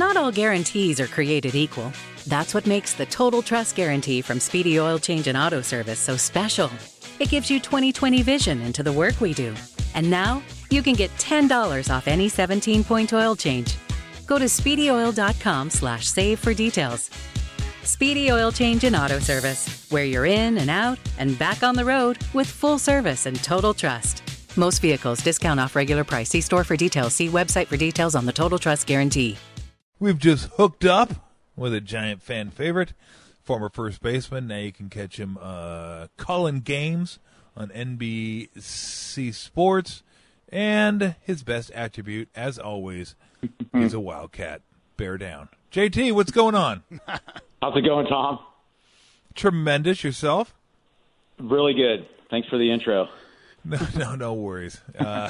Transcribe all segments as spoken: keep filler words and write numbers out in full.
Not all guarantees are created equal. That's what makes the Total Trust Guarantee from Speedy Oil Change and Auto Service so special. It gives you twenty twenty vision into the work we do. And now, you can get ten dollars off any seventeen-point oil change. Go to speedyoil.com slash save for details. Speedy Oil Change and Auto Service, where you're in and out and back on the road with full service and total trust. Most vehicles, discount off regular price. See store for details. See website for details on the Total Trust Guarantee. We've just hooked up with a Giant fan favorite, former first baseman. Now you can catch him uh, calling games on N B C Sports. And his best attribute, as always, is a Wildcat. Bear down. J T, what's going on? How's it going, Tom? Tremendous. Yourself? Really good. Thanks for the intro. No, no, no worries. Uh,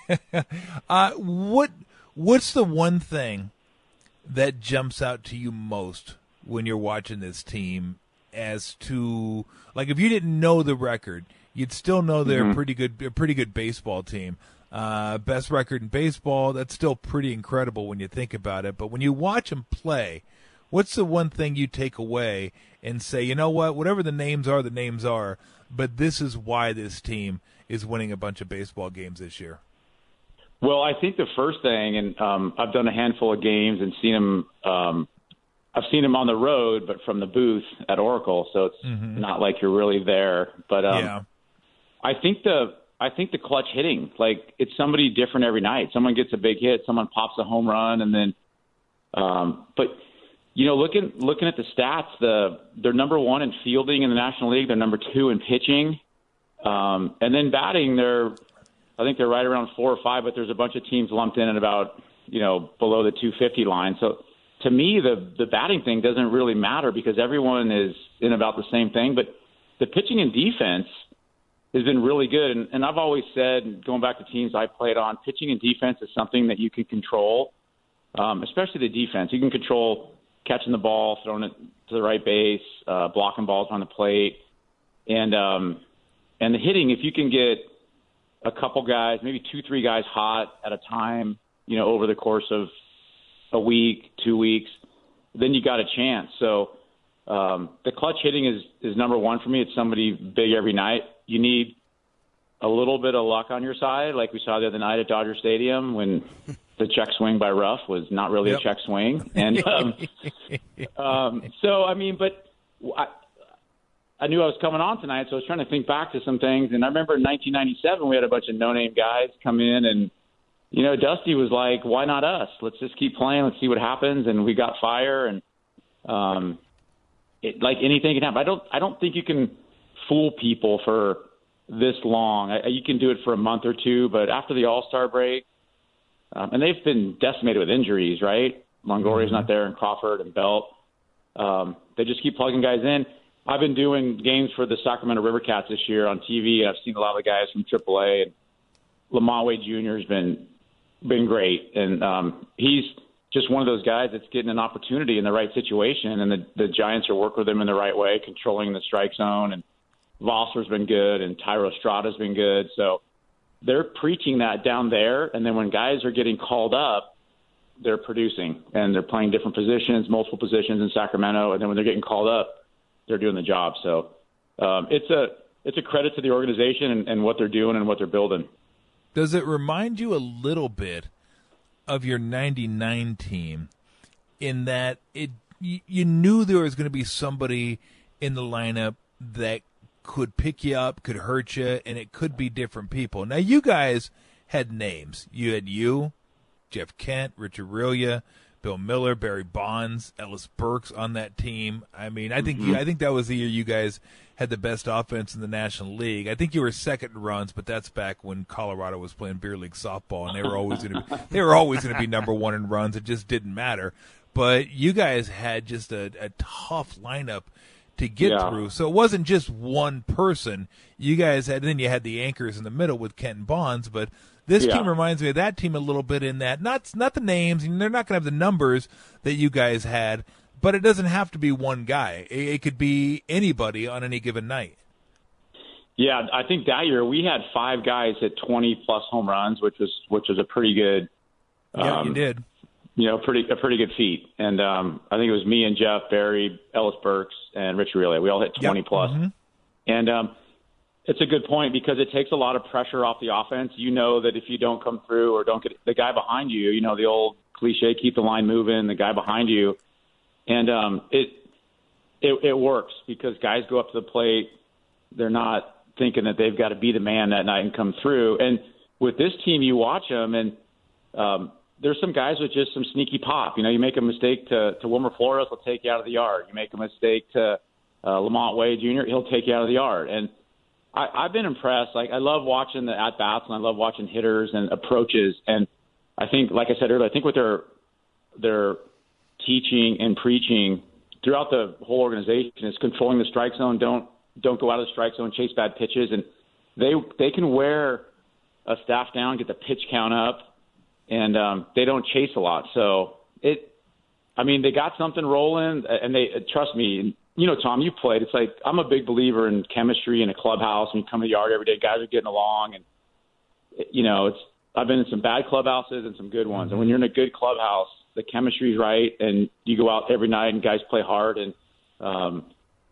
uh, what What's the one thing that jumps out to you most when you're watching this team as to, like, if you didn't know the record, you'd still know they're mm-hmm. a pretty good, a pretty good baseball team. Uh, best record in baseball, that's still pretty incredible when you think about it. But when you watch them play, what's the one thing you take away and say, you know what, whatever the names are, the names are, but this is why this team is winning a bunch of baseball games this year? Well, I think the first thing, and um, I've done a handful of games and seen them, um, I've seen them on the road, but from the booth at Oracle, so it's mm-hmm. not like you're really there. But um, yeah. I think the I think the clutch hitting, like, it's somebody different every night. Someone gets a big hit, someone pops a home run, and then, um, but you know, looking looking at the stats, the they're number one in fielding in the National League, they're number two in pitching, um, and then batting, they're I think they're right around four or five, but there's a bunch of teams lumped in at about, you know, below the two fifty line. So to me, the the batting thing doesn't really matter because everyone is in about the same thing. But the pitching and defense has been really good. And, and I've always said, going back to teams I played on, pitching and defense is something that you can control, um, especially the defense. You can control catching the ball, throwing it to the right base, uh, blocking balls on the plate. And, um, and the hitting, if you can get a couple guys, maybe two, three guys hot at a time, you know, over the course of a week, two weeks, then you got a chance. So um, the clutch hitting is, is number one for me. It's somebody big every night. You need a little bit of luck on your side, like we saw the other night at Dodger Stadium when the check swing by Ruff was not really yep. a check swing. And um, um, so, I mean, but I, I knew I was coming on tonight, so I was trying to think back to some things. And I remember in nineteen ninety-seven, we had a bunch of no-name guys come in, and, you know, Dusty was like, why not us? Let's just keep playing. Let's see what happens. And we got fire, and um, it, like anything can happen. I don't, I don't think you can fool people for this long. I, you can do it for a month or two, but after the All-Star break, um, and they've been decimated with injuries, right? Longoria's mm-hmm. not there, and Crawford and Belt. Um, they just keep plugging guys in. I've been doing games for the Sacramento River Cats this year on T V, and I've seen a lot of the guys from triple A. And Lamont Wade Junior has been been great, and um, he's just one of those guys that's getting an opportunity in the right situation, and the, the Giants are working with him in the right way, controlling the strike zone. And Vosser's been good, and Tyro Estrada's been good. So they're preaching that down there, and then when guys are getting called up, they're producing, and they're playing different positions, multiple positions in Sacramento, and then when they're getting called up, they're doing the job. So um, it's a it's a credit to the organization and, and what they're doing and what they're building. Does it remind you a little bit of your ninety-nine team in that it you, you knew there was going to be somebody in the lineup that could pick you up, could hurt you, and it could be different people? Now, you guys had names. You had you, Jeff Kent, Richard Rillia, Bill Miller, Barry Bonds, Ellis Burks on that team. I mean, I think mm-hmm. you, I think that was the year you guys had the best offense in the National League. I think you were second in runs, but that's back when Colorado was playing beer league softball, and they were always going to they were always going to be number one in runs. It just didn't matter. But you guys had just a, a tough lineup to get yeah. through. So it wasn't just one person. You guys had, then you had the anchors in the middle with Kent and Bonds, but this yeah. team reminds me of that team a little bit in that, not not the names, and they're not going to have the numbers that you guys had, but it doesn't have to be one guy. It, it could be anybody on any given night. Yeah, I think that year we had five guys hit twenty plus home runs, which was which was a pretty good. Um, yeah, you did. you know, pretty a pretty good feat. And um, I think it was me and Jeff, Barry, Ellis Burks, and Rich Relay. We all hit twenty yep. plus. Mm-hmm. And um, it's a good point because it takes a lot of pressure off the offense. You know that if you don't come through or don't get the guy behind you, you know, the old cliche, keep the line moving, the guy behind you. And um, it, it it works because guys go up to the plate. They're not thinking that they've got to be the man that night and come through. And with this team, you watch them, and um, there's some guys with just some sneaky pop. You know, you make a mistake to, to Wilmer Flores, he'll take you out of the yard. You make a mistake to uh, Lamont Wade Junior, he'll take you out of the yard. And I, I've been impressed. Like, I love watching the at-bats, and I love watching hitters and approaches. And I think, like I said earlier, I think what they're, they're teaching and preaching throughout the whole organization is controlling the strike zone. Don't don't go out of the strike zone, chase bad pitches. And they they can wear a staff down, get the pitch count up, and um, they don't chase a lot. So, it, I mean, they got something rolling, and they trust me. You know, Tom, you played. It's like I'm a big believer in chemistry in a clubhouse. When you come to the yard every day, guys are getting along. And, you know, it's I've been in some bad clubhouses and some good ones. Mm-hmm. And when you're in a good clubhouse, the chemistry's right, and you go out every night and guys play hard, and um,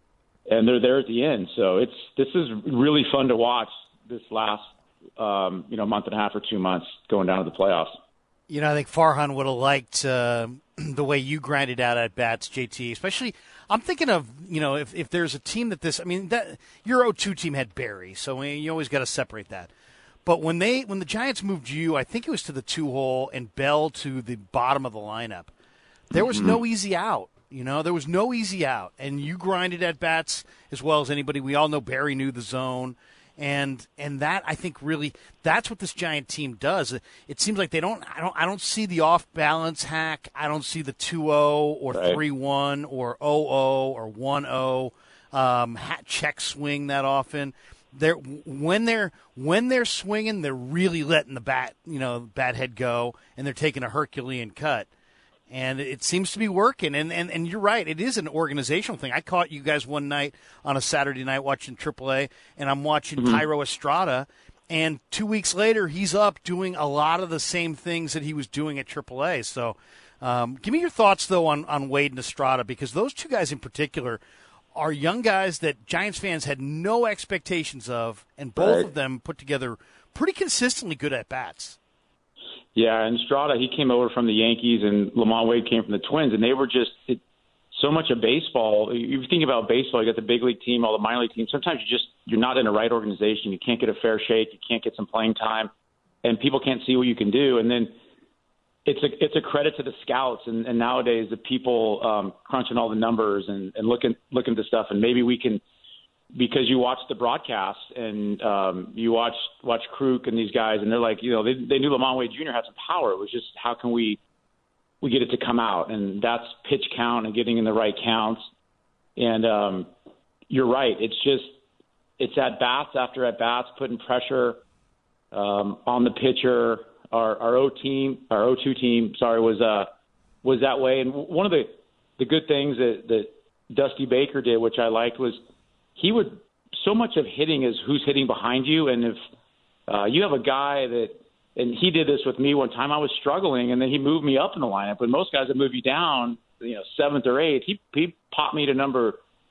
and they're there at the end. So it's this is really fun to watch this last um, you know month and a half or two months going down to the playoffs. You know, I think Farhan would have liked uh, the way you grinded out at bats, J T. Especially, I'm thinking of you know if, if there's a team that this, I mean, that your oh two team had Barry, so you always got to separate that. But when they when the Giants moved you, I think it was to the two hole and Bell to the bottom of the lineup. There was no easy out. You know, there was no easy out, and you grinded at bats as well as anybody. We all know Barry knew the zone, and and that I think really that's what this Giant team does. It seems like they don't. I don't. I don't see the off balance hack. I don't see the two oh or three one or oh oh or one oh um, hat check swing that often. They're when they're when they're swinging, they're really letting the bat, you know, bat head go, and they're taking a Herculean cut, and it seems to be working. And, and and you're right, it is an organizational thing. I caught you guys one night on a Saturday night watching triple A, and I'm watching mm-hmm. Thairo Estrada, and two weeks later he's up doing a lot of the same things that he was doing at triple A. So, um, give me your thoughts though on on Wade and Estrada, because those two guys in particular are young guys that Giants fans had no expectations of, and both right. of them put together pretty consistently good at-bats. Yeah, and Estrada, he came over from the Yankees, and Lamont Wade came from the Twins, and they were just it, so much of baseball. You think about baseball, you got the big league team, all the minor league teams. Sometimes you just you're not in the right organization. You can't get a fair shake. You can't get some playing time, and people can't see what you can do. And then It's a it's a credit to the scouts and, and nowadays the people um, crunching all the numbers and, and looking looking at the stuff, and maybe we can, because you watch the broadcast and um, you watch watch Kruk and these guys, and they're like, you know, they they knew Lamont Wade Junior had some power. It was just how can we we get it to come out, and that's pitch count and getting in the right counts. And um, you're right, it's just it's at bats after at bats, putting pressure um, on the pitcher. Our our O team, our O two team, sorry, was uh was that way. And one of the the good things that, that Dusty Baker did, which I liked, was he would so much of hitting is who's hitting behind you. And if uh, you have a guy that, and he did this with me one time, I was struggling, and then he moved me up in the lineup. When most guys would move you down, you know, seventh or eighth, he he popped me to number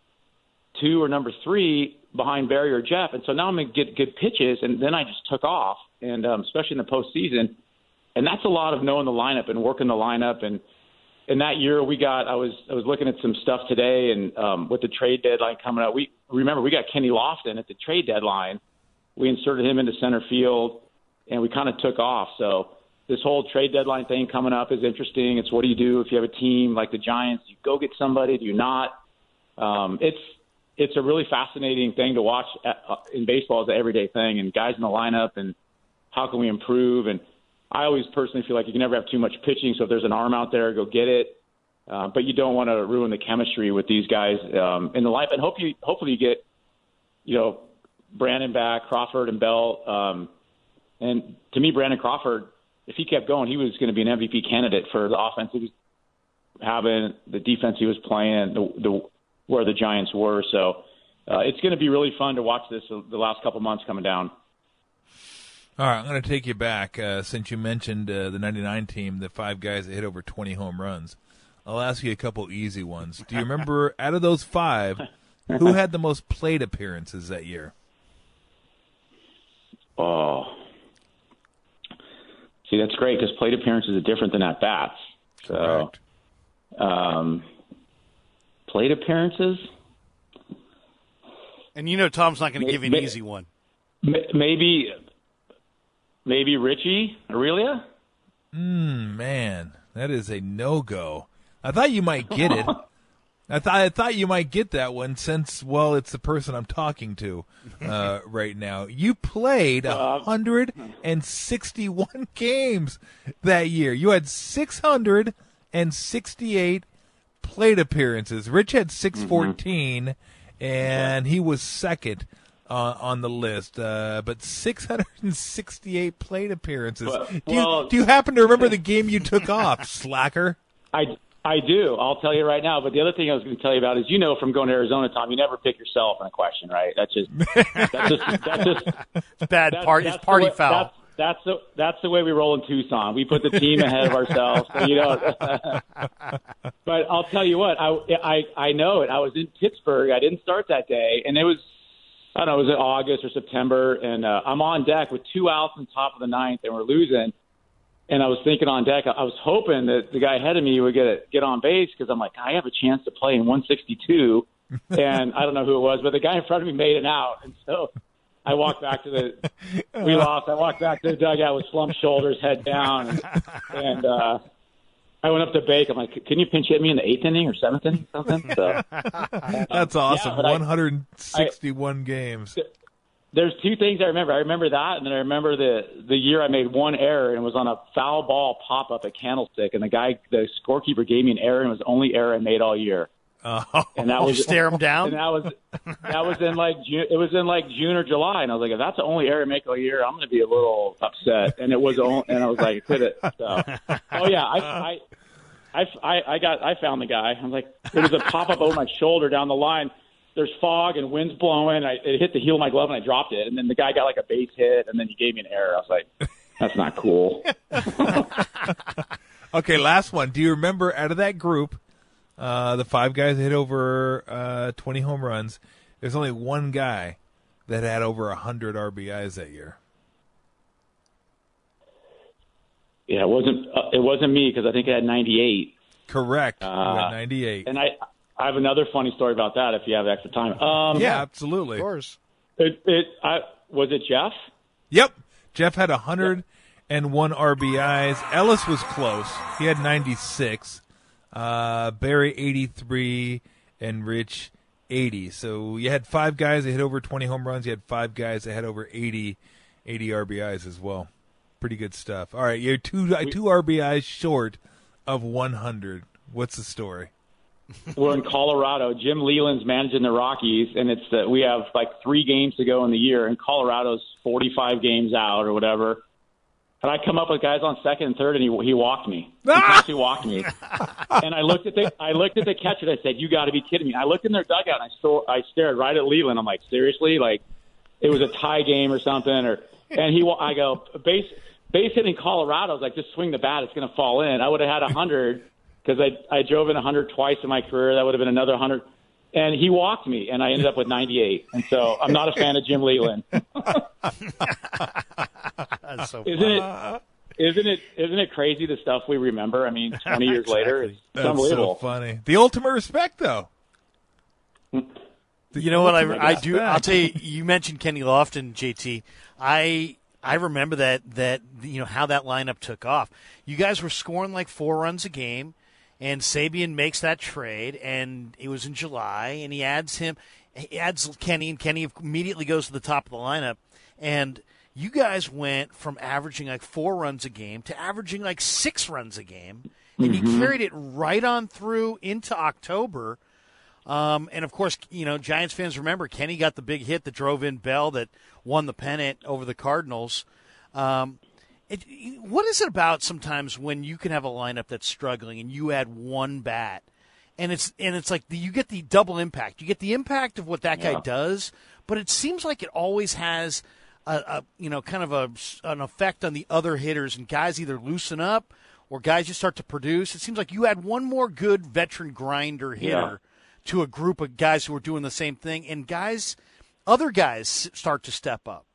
two or number three behind Barry or Jeff, and so now I'm gonna get good pitches, and then I just took off. And um, especially in the postseason, and that's a lot of knowing the lineup and working the lineup. And in that year, we got I was I was looking at some stuff today, and um, with the trade deadline coming up, we remember we got Kenny Lofton at the trade deadline. We inserted him into center field, and we kind of took off. So this whole trade deadline thing coming up is interesting. It's what do you do if you have a team like the Giants? Do you go get somebody? Do you not? Um, it's it's a really fascinating thing to watch at, uh, in baseball. It's an everyday thing, and guys in the lineup and how can we improve? And I always personally feel like you can never have too much pitching. So if there's an arm out there, go get it. Uh, but you don't want to ruin the chemistry with these guys um, in the lineup. And hope you, hopefully you get, you know, Brandon back, Crawford and Bell. Um, and to me, Brandon Crawford, if he kept going, he was going to be an M V P candidate for the offense he was having, the defense he was playing, the, the where the Giants were. So uh, it's going to be really fun to watch this the last couple months coming down. All right, I'm going to take you back uh, since you mentioned uh, the ninety-nine team, the five guys that hit over twenty home runs. I'll ask you a couple easy ones. Do you remember, out of those five, who had the most plate appearances that year? Oh. See, that's great because plate appearances are different than at-bats. So, Correct. Um, plate appearances? And you know Tom's not going to give you an easy one. Maybe maybe Richie Aurelia? Mm, man, that is a no-go. I thought you might get it. I thought I thought you might get that one since, well, it's the person I'm talking to uh, right now. You played one hundred sixty-one games that year. You had six hundred sixty-eight plate appearances. Rich had six fourteen, mm-hmm. and he was second uh, on the list. Uh, but six hundred sixty-eight plate appearances. Well, do, you, well, do you happen to remember the game you took off, slacker? I I do. I'll tell you right now. But the other thing I was going to tell you about is, you know, from going to Arizona, Tom, you never pick yourself in a question, right? That's just that's just that's just bad that's, party. That's it's party way, foul. That's, that's the that's the way we roll in Tucson. We put the team ahead of ourselves. So, you know. But I'll tell you what. I I I know it. I was in Pittsburgh. I didn't start that day, and it was I don't know. It was in August or September, and uh, I'm on deck with two outs on top of the ninth, and we're losing. And I was thinking on deck, I was hoping that the guy ahead of me would get a, get on base because I'm like, I have a chance to play in one sixty-two. And I don't know who it was, but the guy in front of me made an out. And so I walked back to the – we lost. I walked back to the dugout with slumped shoulders, head down. And, and uh, I went up to Bake. I'm like, can you pinch hit me in the eighth inning or seventh inning or something? So, That's awesome. yeah, one hundred sixty-one I, games. There's two things I remember. I remember that, and then I remember the the year I made one error, and it was on a foul ball pop-up at Candlestick, and the guy, the scorekeeper gave me an error, and it was the only error I made all year. Oh, and that was stare him down. And that was that was in like June, it was in like June or July, and I was like, if that's the only error I make all year, I'm going to be a little upset. And it was, only, and I was like, quit it. So, oh yeah, I, I I I got I found the guy. I'm like, it was a pop-up over my shoulder down the line. There's fog and wind's blowing. I, it hit the heel of my glove and I dropped it. And then the guy got like a base hit, and then he gave me an error. I was like, that's not cool. Okay, last one. Do you remember out of that group, uh, the five guys that hit over uh, twenty home runs, there's only one guy that had over one hundred R B Is that year? Yeah, it wasn't uh, it wasn't me because I think I had ninety-eight. Correct. Uh, you had ninety-eight. And I I have another funny story about that if you have extra time. Um, yeah, absolutely. Of course. It, it, I, was it Jeff? Yep. Jeff had one hundred one R B Is. Ellis was close. He had ninety-six. Uh, Barry, eighty-three, and Rich, eighty. So you had five guys that hit over twenty home runs. You had five guys that had over eighty, eighty R B Is as well. Pretty good stuff. All right, you're two, two R B Is short of one hundred. What's the story? We're in Colorado. Jim Leland's managing the Rockies, and it's the, we have like three games to go in the year, and Colorado's forty-five games out or whatever. And I come up with guys on second and third, and he he walked me. He actually walked me. And I looked at the I looked at the catcher. And I said, "You got to be kidding me!" I looked in their dugout, and I saw I stared right at Leland. I'm like, seriously? Like it was a tie game or something? Or and he I go base base hit in Colorado. I was like, just swing the bat; it's going to fall in. I would have had a hundred. Because I I drove in one hundred twice in my career. That would have been another one hundred. And he walked me, and I ended up with ninety-eight. And so I'm not a fan of Jim Leland. That's so isn't it? Isn't it? Isn't it crazy the stuff we remember? I mean, twenty years Exactly. later, it's That's unbelievable. so funny. The ultimate respect, though. The You know what I, ultimate I do? respect. I'll tell you. You mentioned Kenny Lofton, J T. I I remember that that you know how that lineup took off. You guys were scoring like four runs a game. And Sabian makes that trade, and it was in July, and he adds him, he adds Kenny, and Kenny immediately goes to the top of the lineup. And you guys went from averaging like four runs a game to averaging like six runs a game, and Mm-hmm. you carried it right on through into October. Um, and, of course, you know, Giants fans remember Kenny got the big hit that drove in Bell that won the pennant over the Cardinals. Um It, what is it about sometimes when you can have a lineup that's struggling and you add one bat, and it's and it's like the, you get the double impact. You get the impact of what that guy Yeah. does, but it seems like it always has a, a you know kind of a an effect on the other hitters, and guys either loosen up or guys just start to produce. It seems like you had one more good veteran grinder hitter yeah. to a group of guys who were doing the same thing, and guys, other guys start to step up.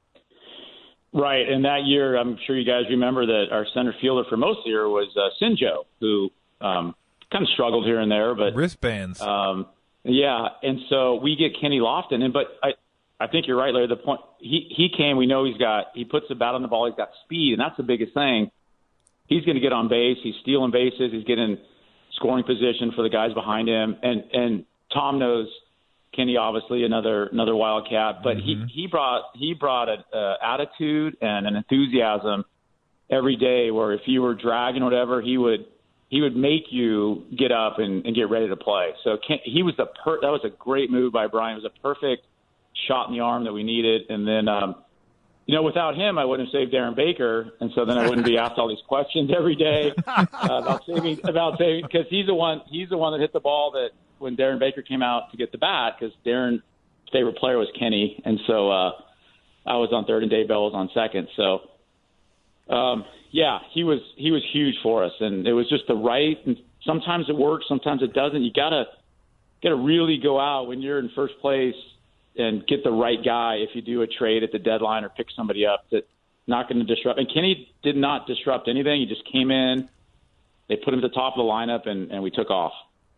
Right, and that year, I'm sure you guys remember that our center fielder for most of the year was uh, Sinjo, who um, kind of struggled here and there, but wristbands. Um, yeah, and so we get Kenny Lofton, and but I, I think you're right, Larry. The point he he came, we know he's got he puts the bat on the ball, he's got speed, and that's the biggest thing. He's going to get on base. He's stealing bases. He's getting scoring position for the guys behind him. And and Tom knows Kenny, obviously another another Wildcat, but mm-hmm. he he brought he brought an attitude and an enthusiasm every day. Where if you were dragging or whatever, he would he would make you get up and, and get ready to play. So Ken, he was the per, that was a great move by Brian. It was a perfect shot in the arm that we needed. And then. Um, You know, without him, I wouldn't have saved Darren Baker, and so then I wouldn't be asked all these questions every day uh, about saving, about saving, because he's the one, he's the one that hit the ball that when Darren Baker came out to get the bat, because Darren's favorite player was Kenny, and so uh, I was on third and Dave Bell was on second. So, um, yeah, he was he was huge for us, and it was just the right. And sometimes it works, sometimes it doesn't. You gotta gotta really go out when you're in first place and get the right guy if you do a trade at the deadline or pick somebody up that's not going to disrupt. And Kenny did not disrupt anything. He just came in, they put him at the top of the lineup, and, and we took off.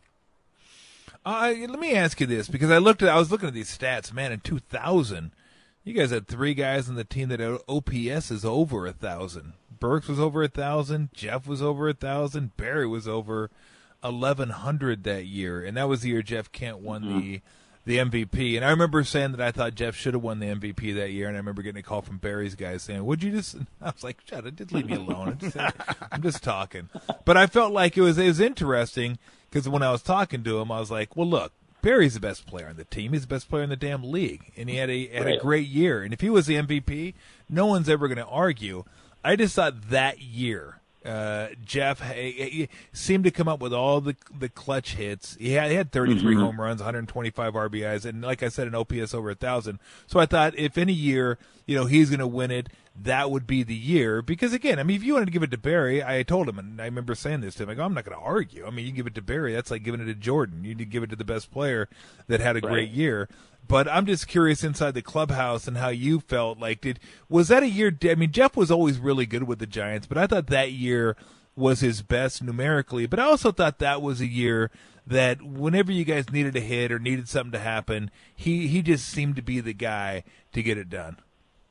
Uh, let me ask you this, because I looked at, I was looking at these stats, man, in two thousand, you guys had three guys on the team that had O P S is over a thousand. Burks was over a thousand, Jeff was over a thousand, Barry was over eleven hundred that year, and that was the year Jeff Kent won mm-hmm. the the M V P. And I remember saying that I thought Jeff should have won the M V P that year, and I remember getting a call from Barry's guys saying, would you just, I was like, shut it, just leave me alone. I'm just, I'm just talking. But I felt like it was, it was interesting, because when I was talking to him, I was like, well, look, Barry's the best player on the team. He's the best player in the damn league, and he had a, had a great year. And if he was the M V P, no one's ever going to argue. I just thought that year, Uh, Jeff he, he seemed to come up with all the the clutch hits. He had, he had thirty-three mm-hmm. home runs, one hundred twenty-five R B Is, and like I said, an O P S over a thousand. So I thought if any year, you know, he's going to win it, that would be the year. Because again, I mean, if you wanted to give it to Barry, I told him, and I remember saying this to him, I go, I'm not going to argue. I mean, you give it to Barry, that's like giving it to Jordan. You need to give it to the best player that had a right. great year. But I'm just curious inside the clubhouse and how you felt. Like, did was that a year? I mean, Jeff was always really good with the Giants, but I thought that year was his best numerically. But I also thought that was a year that whenever you guys needed a hit or needed something to happen, he, he just seemed to be the guy to get it done.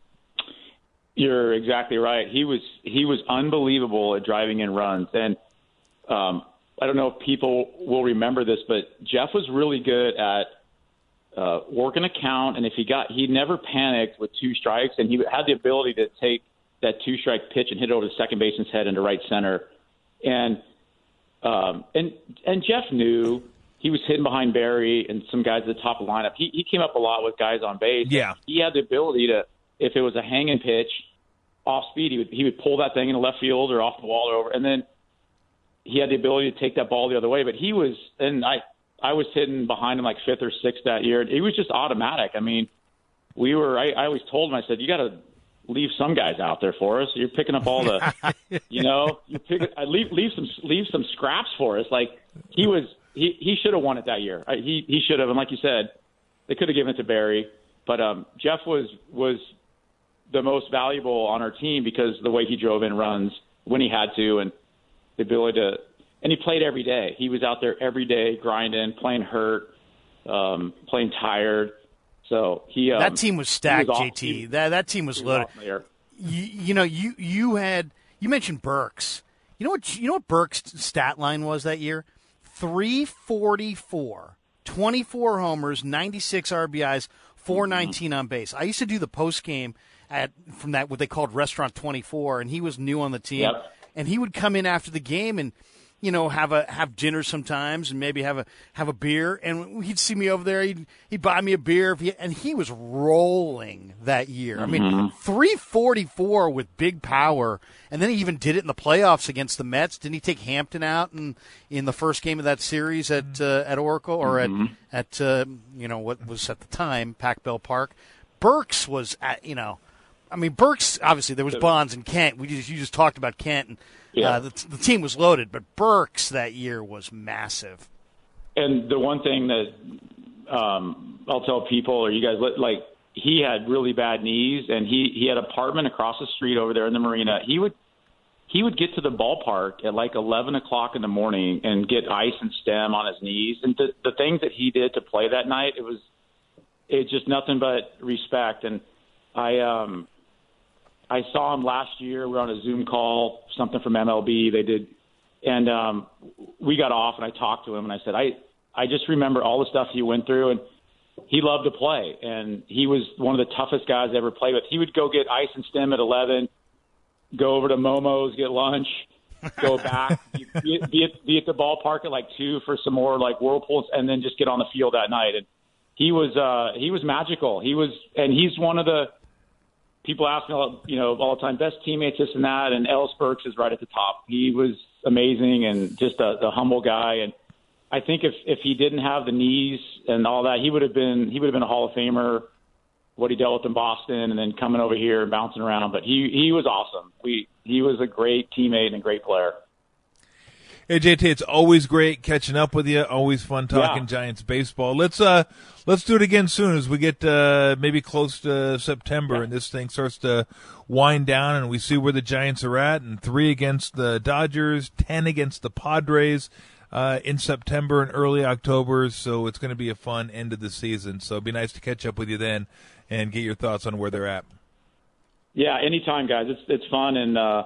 You're exactly right. He was he was unbelievable at driving in runs, and um, I don't know if people will remember this, but Jeff was really good at Uh, working a count, and if he got, he never panicked with two strikes, and he had the ability to take that two-strike pitch and hit it over the second baseman's head into right center. And um, and and Jeff knew he was hidden behind Barry and some guys at the top of the lineup. He he came up a lot with guys on base. Yeah, he had the ability to, if it was a hanging pitch, off speed, he would he would pull that thing into left field or off the wall or over, and then he had the ability to take that ball the other way. But he was, and I. I was hidden behind him like fifth or sixth that year. It was just automatic. I mean, we were, I, I always told him, I said, you got to leave some guys out there for us. You're picking up all the, you know, you pick, I leave, leave some, leave some scraps for us. Like he was, he, he should have won it that year. I, he, he should have. And like you said, they could have given it to Barry, but um, Jeff was, was the most valuable on our team because the way he drove in runs when he had to, and the ability to, and he played every day. He was out there every day, grinding, playing hurt, um, playing tired. So he um, that team was stacked, was J T. He, that that team was loaded. Was you, you know, you you had you mentioned Burks. You know what? You know what Burks' stat line was that year? three forty-four, twenty-four homers, ninety-six R B Is, four nineteen mm-hmm. on base. I used to do the post game at from that what they called Restaurant twenty-four, and he was new on the team, yep. and he would come in after the game and. You know, have a have dinner sometimes, and maybe have a have a beer. And he'd see me over there. He'd he'd buy me a beer, if he, and he was rolling that year. Mm-hmm. I mean, three forty-four with big power, and then he even did it in the playoffs against the Mets. Didn't he take Hampton out in in the first game of that series at uh, at Oracle or mm-hmm. at at uh, you know what was at the time Pac Bell Park? Burks was at you know. I mean, Burks, obviously, there was Bonds and Kent. We just You just talked about Kent. And, yeah. uh, the, the team was loaded, but Burks that year was massive. And the one thing that um, I'll tell people, or you guys, like, he had really bad knees, and he, he had an apartment across the street over there in the marina. He would he would get to the ballpark at like eleven o'clock in the morning and get ice and stem on his knees. And the, the things that he did to play that night, it was it just nothing but respect. And I um, I saw him last year. We were on a Zoom call, something from M L B. They did, and um, we got off, and I talked to him, and I said, I, I just remember all the stuff he went through, and he loved to play, and he was one of the toughest guys I ever played with. He would go get ice and stem at eleven, go over to Momo's, get lunch, go back, be, be, at, be at the ballpark at like two for some more like whirlpools, and then just get on the field that night. And he was uh, he was magical. He was, and he's one of the people ask me, you know, all the time, best teammates, this and that, and Ellis Burks is right at the top. He was amazing and just a, a humble guy. And I think if, if he didn't have the knees and all that, he would have been he would have been a Hall of Famer. What he dealt with in Boston, and then coming over here and bouncing around. But he he was awesome. We he was a great teammate and a great player. Hey J T, it's always great catching up with you. Always fun talking Yeah. Giants baseball. Let's uh let's do it again soon as we get uh, maybe close to September Yeah. and this thing starts to wind down and we see where the Giants are at. And three against the Dodgers, ten against the Padres. Uh, in September and early October, so it's going to be a fun end of the season. So it'd be nice to catch up with you then and get your thoughts on where they're at. Yeah, anytime, guys. It's it's fun, and uh,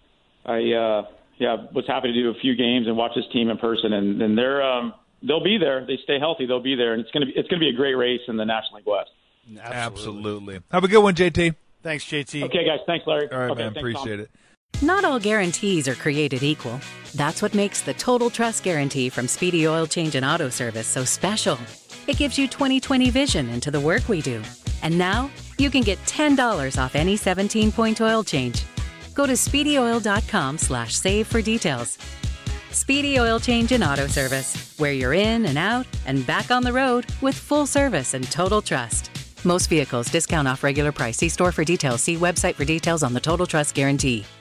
I uh, yeah was happy to do a few games and watch this team in person. And, and they're um, they'll be there. They stay healthy. They'll be there, and it's gonna be it's gonna be a great race in the National League West. Absolutely. Absolutely. Have a good one, J T. Thanks, J T. Okay, guys. Thanks, Larry. All right, okay, man. thanks, Appreciate Tom. it. Not all guarantees are created equal. That's what makes the Total Trust Guarantee from Speedy Oil Change and Auto Service so special. It gives you twenty twenty vision into the work we do. And now, you can get ten dollars off any seventeen-point oil change. Go to speedyoil.com slash save for details. Speedy Oil Change and Auto Service, where you're in and out and back on the road with full service and total trust. Most vehicles discount off regular price. See store for details. See website for details on the Total Trust Guarantee.